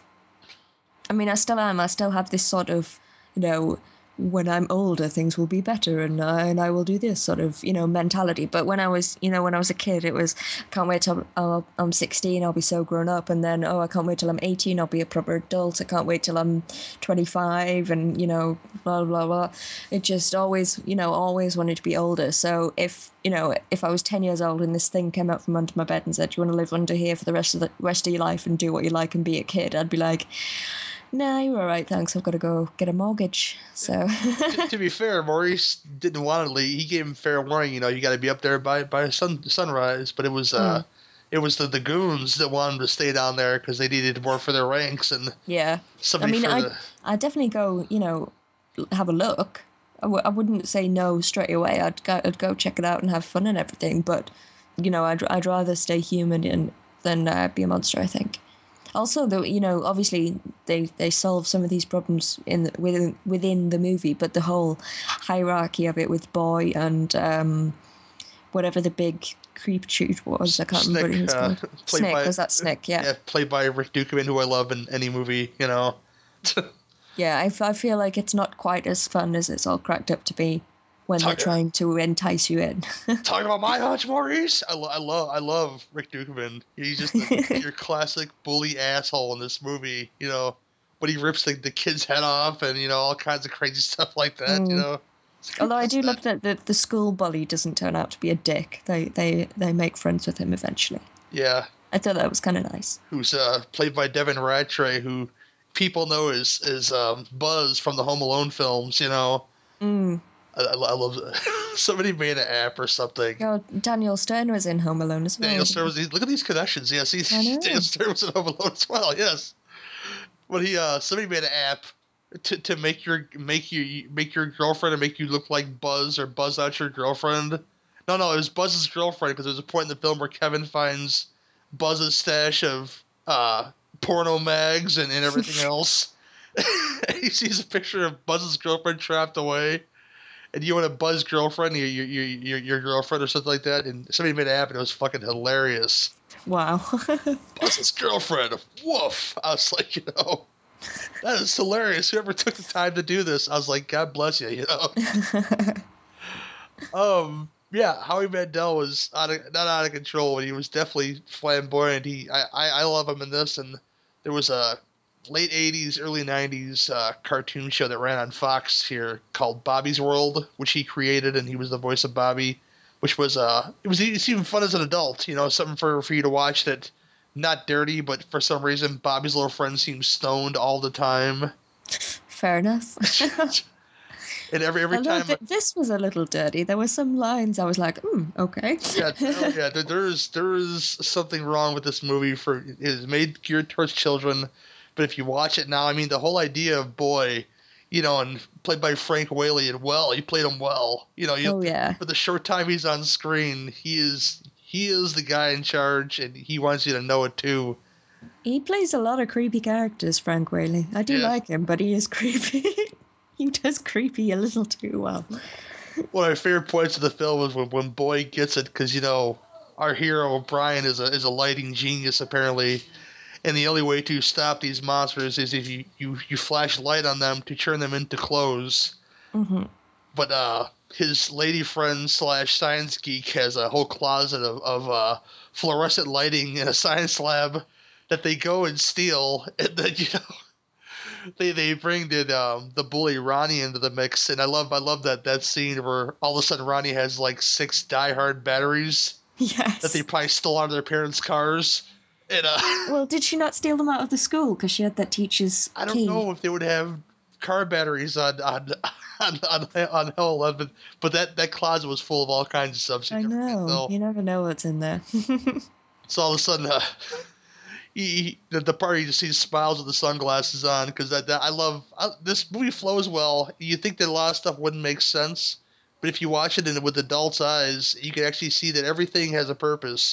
I mean, I still am. I still have this sort of, you know, when I'm older, things will be better, and I, and I will do this sort of, you know, mentality. But when I was, you know, when I was a kid, it was, can't wait till I'll, I'm sixteen, I'll be so grown up, and then, oh, I can't wait till I'm eighteen, I'll be a proper adult. I can't wait till I'm twenty-five, and, you know, blah, blah, blah. It just always, you know, always wanted to be older. So if, you know, if I was ten years old and this thing came out from under my bed and said, do you want to live under here for the rest of the rest of your life and do what you like and be a kid, I'd be like, nah, you're all right, thanks. I've got to go get a mortgage. So to, to be fair, Maurice didn't want to leave. He gave him fair warning. You know, you got to be up there by by sun, sunrise. But it was uh, mm. it was the, the goons that wanted him to stay down there because they needed more for their ranks and yeah. I mean, I the... I definitely go. You know, have a look. I, w- I wouldn't say no straight away. I'd go I'd go check it out and have fun and everything. But you know, I'd I'd rather stay human and than uh, be a monster, I think. Also, the you know, obviously they, they solve some of these problems in the, within within the movie, but the whole hierarchy of it with Boy and um, whatever the big creep shoot was, I can't Snick, remember what he was uh, called. Snick, by, was that Snick? Yeah. Yeah, played by Rick Dukeman, who I love in any movie, you know. Yeah, I, I feel like it's not quite as fun as it's all cracked up to be when Talk, they're trying to entice you in. Talking about my hunch, Maurice. I, lo- I love, I love Rick Dukeman. He's just the, your classic bully asshole in this movie, you know. But he rips the, the kid's head off, and you know all kinds of crazy stuff like that, mm. you know. Although I do love that the, the school bully doesn't turn out to be a dick. They they they make friends with him eventually. Yeah. I thought that was kind of nice. Who's uh, played by Devin Ratray, who people know as as um, Buzz from the Home Alone films, you know. Mm. I, I love somebody made an app or something. Oh, Daniel Stern was in Home Alone as well. Daniel Stern was. Look at these connections. Yes, he's, Daniel Stern was in Home Alone as well. Yes, but he uh somebody made an app to, to make your make you make your girlfriend and make you look like Buzz or Buzz out your girlfriend. No, no, it was Buzz's girlfriend because there's a point in the film where Kevin finds Buzz's stash of uh porno mags and, and everything else. He sees a picture of Buzz's girlfriend trapped away. And you want a Buzz girlfriend, your, your your your girlfriend or something like that, and somebody made it happen. It was fucking hilarious. Wow. Buzz's girlfriend, woof. I was like, you know, that is hilarious. Whoever took the time to do this, I was like, God bless you, you know. um, yeah, Howie Mandel was out of, not out of control, but he was definitely flamboyant. He, I, I, I love him in this, and there was a late eighties, early nineties uh, cartoon show that ran on Fox here called Bobby's World, which he created, and he was the voice of Bobby, which was uh, it was it's even fun as an adult, you know, something for, for you to watch that not dirty, but for some reason Bobby's little friend seems stoned all the time. Fair enough. And every every Although time th- this was a little dirty. There were some lines I was like, hmm, okay. yeah, no, yeah. There, there is there is something wrong with this movie. For it is made geared towards children. But if you watch it now, I mean, the whole idea of Boy, you know, and played by Frank Whaley, and well, he played him well. You know, you, oh, yeah. For the short time he's on screen, he is he is the guy in charge, and he wants you to know it too. He plays a lot of creepy characters, Frank Whaley. I do yeah. like him, but he is creepy. He does creepy a little too well. One of my favorite points of the film was when, when Boy gets it, because, you know, our hero, Brian, is a is a lighting genius, apparently. And the only way to stop these monsters is if you, you, you flash light on them to turn them into clothes. Mm-hmm. But uh, his lady friend slash science geek has a whole closet of, of uh, fluorescent lighting in a science lab that they go and steal. And then, you know, they they bring the um, the bully Ronnie into the mix. And I love I love that, that scene where all of a sudden Ronnie has like six diehard batteries yes. that they probably stole out of their parents' cars. And, uh, well, did she not steal them out of the school because she had that teacher's I don't key? know if they would have car batteries on on on on, on Hell eleven, but that, that closet was full of all kinds of stuff. So I know. You never know what's in there. So all of a sudden, uh, he, he, the, the party just sees smiles with the sunglasses on because that, that I love I, this movie flows well. You think that a lot of stuff wouldn't make sense, but if you watch it in, with adults' eyes, you can actually see that everything has a purpose.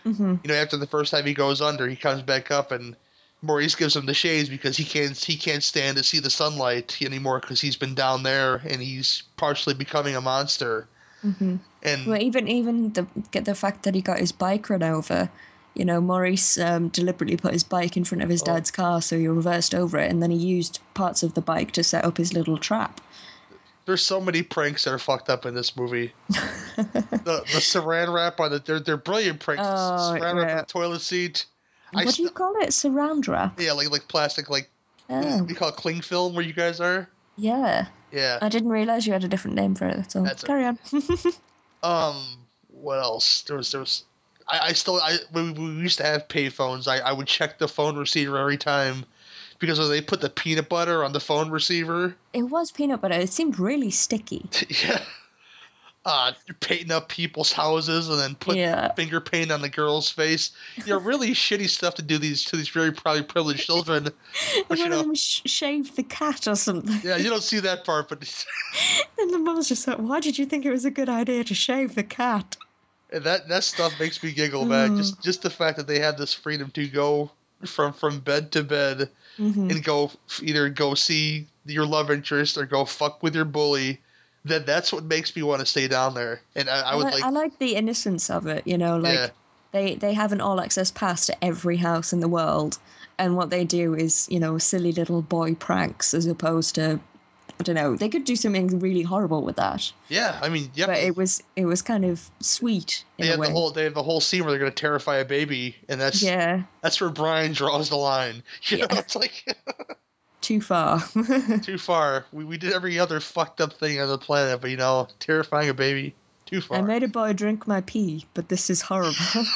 Mm-hmm. You know, after the first time he goes under, he comes back up and Maurice gives him the shades because he can't he can't stand to see the sunlight anymore because he's been down there and he's partially becoming a monster. Mm-hmm. And well, even even the get the fact that he got his bike run over. You know, Maurice um, deliberately put his bike in front of his oh. dad's car, so he reversed over it, and then he used parts of the bike to set up his little trap. There's so many pranks that are fucked up in this movie. the the saran wrap on the they're they're brilliant pranks. Oh, saran wrap yeah. on the toilet seat. What I do you st- call it? Saran wrap? Yeah, like like plastic, like Oh. we call it cling film where you guys are. Yeah. Yeah. I didn't realise you had a different name for it. That's all. That's Carry on. Um, what else? There was there was. I, I still I when we used to have payphones. I, I would check the phone receiver every time because when they put the peanut butter on the phone receiver. It was peanut butter. It seemed really sticky. Yeah. Uh, painting up people's houses and then put Yeah. finger paint on the girl's face. You know, really shitty stuff to do these to these very probably privileged children. But And you one of know, them sh- shaved the cat or something. yeah, you don't see that part, but And the mum's just like, why did you think it was a good idea to shave the cat? that that stuff makes me giggle, man. Mm. Just just the fact that they have this freedom to go from from bed to bed Mm-hmm. and go either go see your love interest or go fuck with your bully. That that's what makes me want to stay down there. And I, I I, would li- like, I like the innocence of it, you know, like yeah, they, they have an all-access pass to every house in the world, and what they do is, you know, silly little boy pranks as opposed to, I don't know, they could do something really horrible with that. yeah. I mean, yeah. But it was it was kind of sweet in They a have way. the whole they have the whole scene where they're gonna terrify a baby, and that's Yeah, that's where Brian draws the line. You know, Yeah. it's like too far. too far. We we did every other fucked up thing on the planet, but you know, terrifying a baby, too far. I made a boy drink my pee, but this is horrible.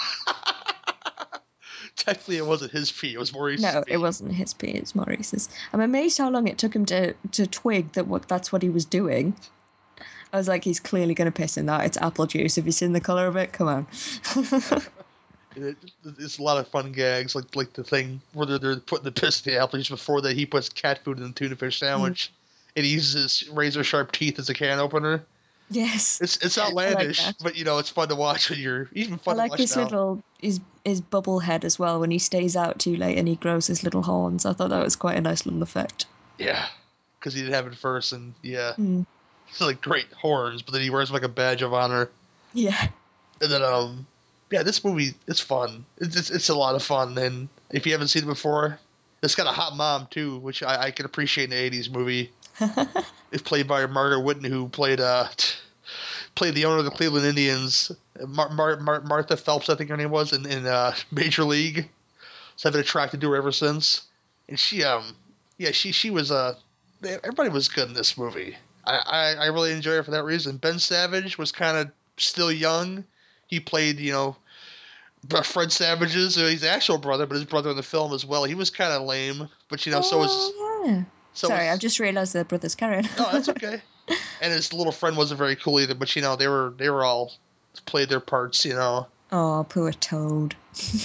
Technically, it wasn't his pee; it was Maurice's No, pee. it wasn't his pee, it's Maurice's. I'm amazed how long it took him to, to twig that what that's what he was doing. I was like, he's clearly going to piss in that. It's apple juice. Have you seen the colour of it? Come on. It, it's a lot of fun gags, like like the thing where they're, they're putting the piss in the apple juice before that he puts cat food in the tuna fish sandwich, and he uses his razor sharp teeth as a can opener. Yes. It's it's outlandish, that. but you know it's fun to watch when you're even I fun like to watch his now. little, his, his bubble head as well when he stays out too late and he grows his little horns. I thought that was quite a nice little effect. Yeah, because he didn't have it first, and yeah, Mm. he's like great horns, but then he wears them like a badge of honor. Yeah. And then um, yeah, this movie it's fun. It's it's, it's a lot of fun, and if you haven't seen it before, it's got a hot mom too, which I, I can appreciate in an eighties movie. It's played by Margaret Whitten, who played uh played the owner of the Cleveland Indians, Mar- Mar- Mar- Martha Phelps, I think her name was, in, in uh, Major League. So I've been attracted to her ever since. And she um yeah she she was uh everybody was good in this movie. I I, I really enjoy her for that reason. Ben Savage was kind of still young. He played you know Fred Savage's uh, his actual brother, but his brother in the film as well. He was kind of lame, but you know so was. Oh, yeah. So Sorry, was, I've just realised they're brothers. Carry on. No, that's okay. And his little friend wasn't very cool either, but you know they were they were all played their parts, you know. Oh, poor Toad.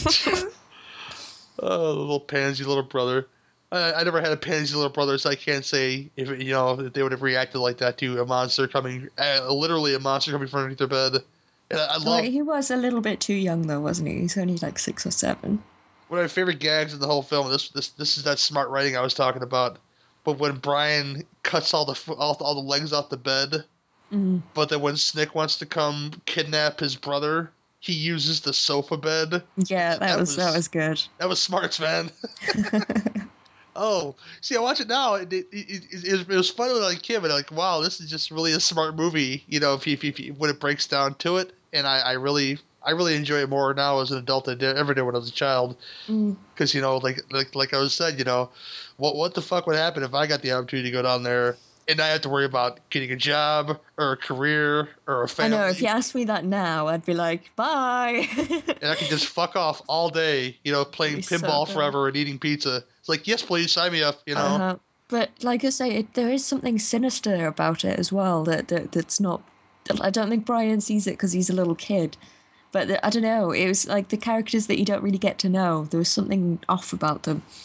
Oh, little pansy little brother. I, I never had a pansy little brother, so I can't say if you know if they would have reacted like that to a monster coming, uh, literally a monster coming from underneath their bed. And I, I love Like, he was a little bit too young though, wasn't he? He's only like six or seven. one of my favorite gags in the whole film. This this this is that smart writing I was talking about. But when Brian cuts all the fo- all, all the legs off the bed, Mm. but then when Snick wants to come kidnap his brother, he uses the sofa bed. Yeah, that, That was, that was- was good. That was smarts, man. Oh, see, I watch it now. It it, it, it, it was fun when I was a kid, but like, wow, this is just really a smart movie. You know, if you, if you, if you, when it breaks down to it, and I, I really I really enjoy it more now as an adult than I did, ever did when I was a child. Mm. Because you know, like like like I was said, you know, what what the fuck would happen if I got the opportunity to go down there and not have to worry about getting a job or a career or a I family, know, if you asked me that now, I'd be like, bye. and I could just fuck off all day, you know, playing That'd be so pinball good. forever and eating pizza. It's like, yes, please sign me up. You know, Uh-huh. But like I say, it, there is something sinister about it as well. That, that that's not. I don't think Brian sees it because he's a little kid. But the, I don't know. It was like the characters that you don't really get to know. There was something off about them.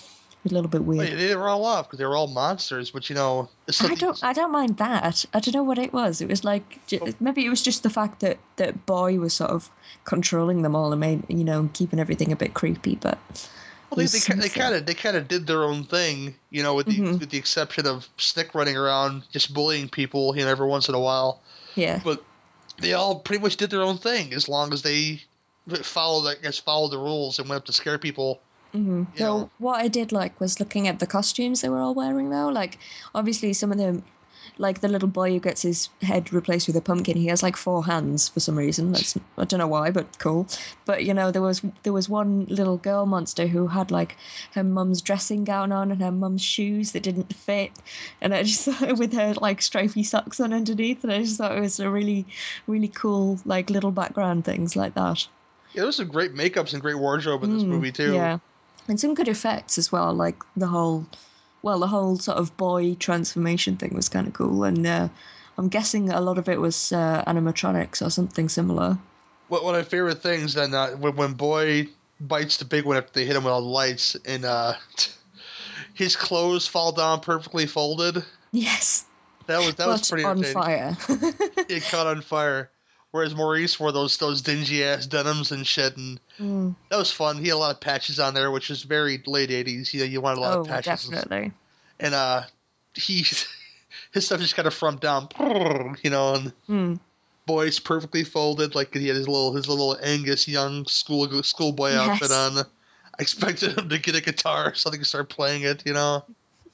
A little bit weird. Well, they were all off because they were all monsters, but you know, I don't. I don't mind that. I don't know what it was. It was like maybe it was just the fact that that Boy was sort of controlling them all and made you know keeping everything a bit creepy. But well, they they, they kind of they kind of did their own thing, you know, with the mm-hmm. with the exception of Snick running around just bullying people, you know, every once in a while. Yeah. But they all pretty much did their own thing as long as they followed, I guess, followed the rules and went up to scare people. Mm-hmm. So know. What I did like was looking at the costumes they were all wearing though. Like obviously some of them, like the little boy who gets his head replaced with a pumpkin, he has like four hands for some reason. That's I don't know why, but cool. But you know there was there was one little girl monster who had like her mum's dressing gown on and her mum's shoes that didn't fit, and I just thought with her like stripy socks on underneath, and I just thought it was a really really cool like little background things like that. Yeah, there was some great makeups and great wardrobe in this mm, movie too. Yeah. And some good effects as well, like the whole, well, the whole sort of boy transformation thing was kind of cool. And uh, I'm guessing a lot of it was uh, animatronics or something similar. What one of my favorite things then uh, when, when Boy bites the big one after they hit him with all the lights, and uh, his clothes fall down perfectly folded. Yes. That was that but was pretty on entertaining. fire. It caught on fire. Whereas Maurice wore those those dingy ass denims and shit, and mm. that was fun. He had a lot of patches on there, which was very late eighties. You know, you wanted a lot oh, of patches. Definitely. And uh, he his stuff just kind of front down, you know, and mm. Boy's perfectly folded, like he had his little his little Angus Young school schoolboy yes. outfit on. I expected him to get a guitar so they could start playing it, you know.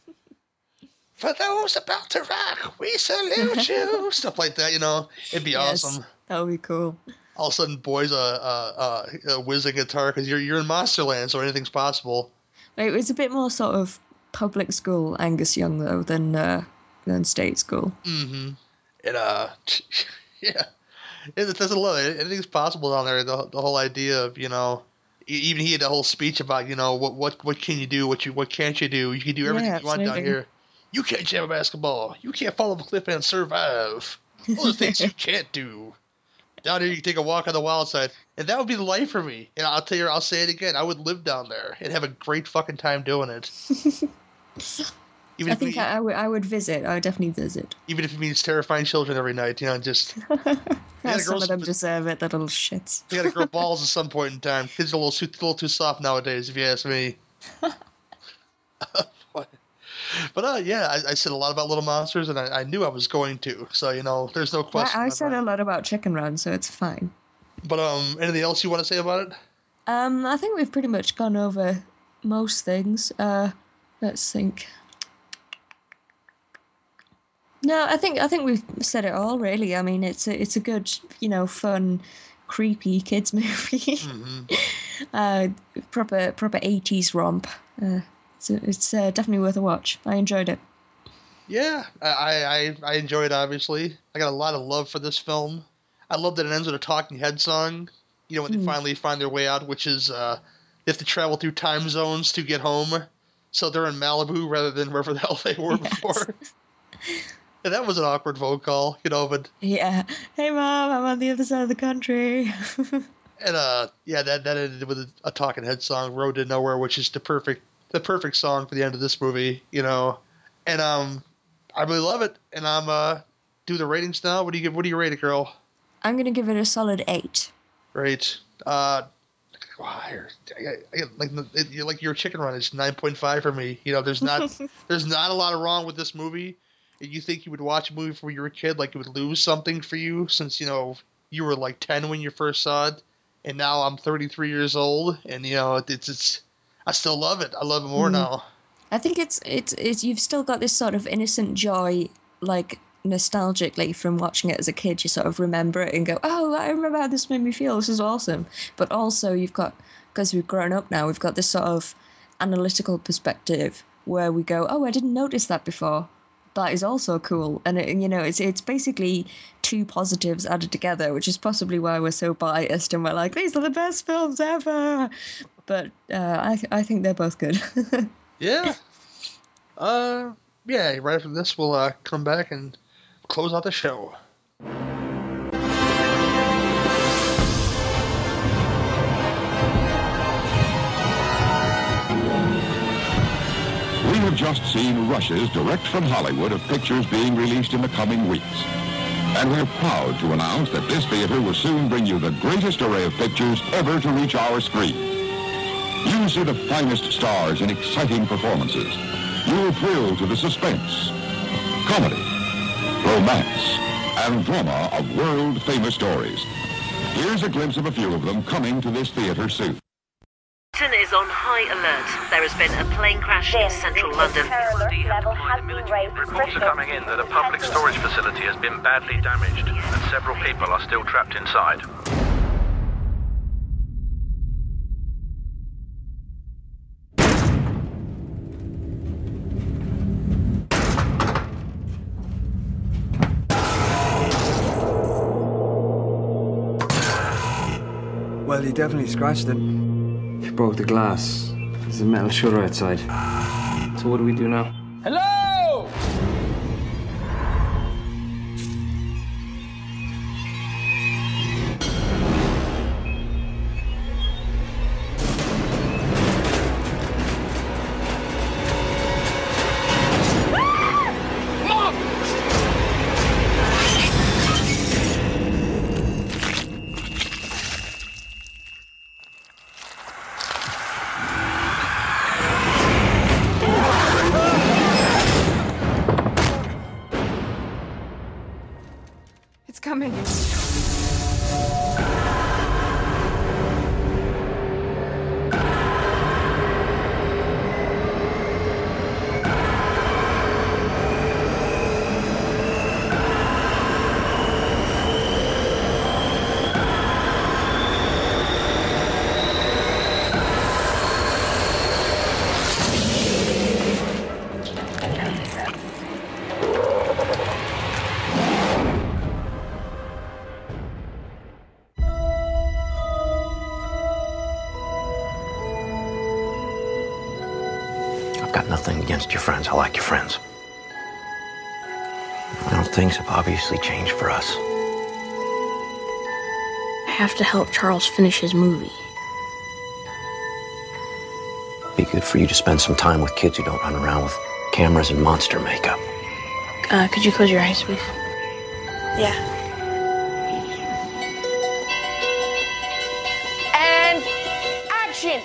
For those about to rock, we salute you. Stuff like that, you know. It'd be yes. awesome. That would be cool. All of a sudden, Boy's a, a, a, a whizzing guitar because you're you're in Monsterland, so anything's possible. It was a bit more sort of public school Angus Young though than uh, than state school. Mm-hmm. And uh, yeah, it doesn't love it. Anything's possible down there. The the whole idea of you know, even he had a whole speech about you know what what what can you do, what you what can't you do? You can do everything yeah, you want down here. You can't jam a basketball. You can't fall off a cliff and survive. Those are things you can't do. Down here, you can take a walk on the wild side, and that would be the life for me. And I'll tell you, I'll say it again. I would live down there and have a great fucking time doing it. Even I think we, I, I, would, I would visit. I would definitely visit. Even if it means terrifying children every night, you know, just. Some of them deserve it, the little shits. They gotta grow balls at some point in time. Kids are a little too, a little too soft nowadays, if you ask me. But uh, yeah, I, I said a lot about Little Monsters, and I, I knew I was going to. So you know, there's no question. I, I said a lot about Chicken Run, so it's fine. But um, anything else you want to say about it? Um, I think we've pretty much gone over most things. Uh, let's think. No, I think I think we've said it all. Really, I mean, it's a it's a good, you know, fun, creepy kids movie. Mm-hmm. uh, proper proper eighties romp. Uh, So it's uh, definitely worth a watch. I enjoyed it. Yeah, I, I I enjoyed it, obviously. I got a lot of love for this film. I love that it ends with a Talking Head song, you know, when mm. they finally find their way out, which is uh, they have to travel through time zones to get home. So they're in Malibu rather than wherever the hell they were yes. before. And that was an awkward phone call, you know, but... Yeah. Hey, Mom, I'm on the other side of the country. And, uh, yeah, that, that ended with a, a Talking Head song, Road to Nowhere, which is the perfect... the perfect song for the end of this movie, you know, and um, I really love it. And I'm uh, do the ratings now. What do you give? What do you rate it, girl? I'm gonna give it a solid eight. Great. Uh, wow, I, I, like it, like your Chicken Run is nine point five for me. You know, there's not there's not a lot of wrong with this movie. You think you would watch a movie when you were a kid, like it would lose something for you, since you know you were like ten when you first saw it, and now I'm thirty-three years old, and you know it's it's. I still love it. I love it more mm. now. I think it's, it's it's you've still got this sort of innocent joy, like nostalgically from watching it as a kid. You sort of remember it and go, oh, I remember how this made me feel. This is awesome. But also you've got, because we've grown up now, we've got this sort of analytical perspective where we go, oh, I didn't notice that before. That is also cool. And, it, you know, it's it's basically two positives added together, which is possibly why we're so biased and we're like, these are the best films ever. But uh, I I think they're both good. Yeah. Uh, yeah, right after this, we'll uh, come back and close out the show. just seen rushes direct from Hollywood of pictures being released in the coming weeks. And we're proud to announce that this theater will soon bring you the greatest array of pictures ever to reach our screen. You'll see the finest stars in exciting performances. You'll thrill to the suspense, comedy, romance, and drama of world-famous stories. Here's a glimpse of a few of them coming to this theater soon. London is on high alert. There has been a plane crash in central London. Reports are coming in that a public storage facility has been badly damaged and several people are still trapped inside. Well, he definitely scratched it. He broke the glass. There's a metal shutter outside. So what do we do now? Hello! It's coming. I've got nothing against your friends. I like your friends. Well, things have obviously changed for us. I have to help Charles finish his movie. Be good for you to spend some time with kids who don't run around with cameras and monster makeup. Uh, could you close your eyes, please? Yeah. And action!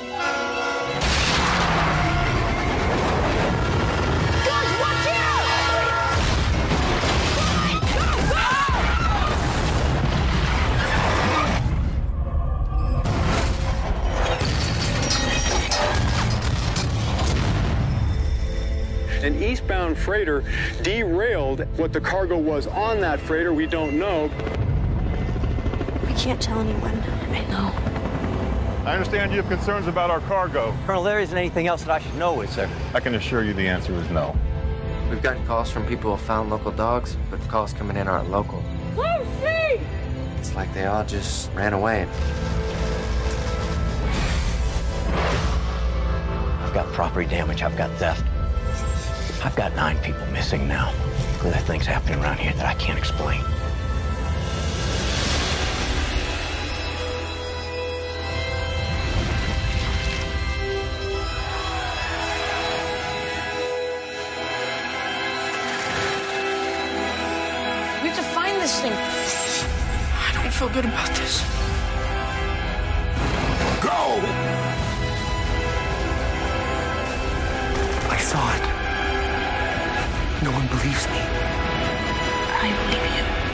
An eastbound freighter derailed. What the cargo was on that freighter, we don't know. We can't tell anyone. I know. I understand you have concerns about our cargo. Colonel, there isn't anything else that I should know, is there? I can assure you the answer is no. We've gotten calls from people who found local dogs, but the calls coming in aren't local. Lucy! It's like they all just ran away. I've got property damage. I've got theft. I've got nine people missing now. There are things happening around here that I can't explain. We have to find this thing. I don't feel good about this. Go! I saw it. No one believes me. I believe you.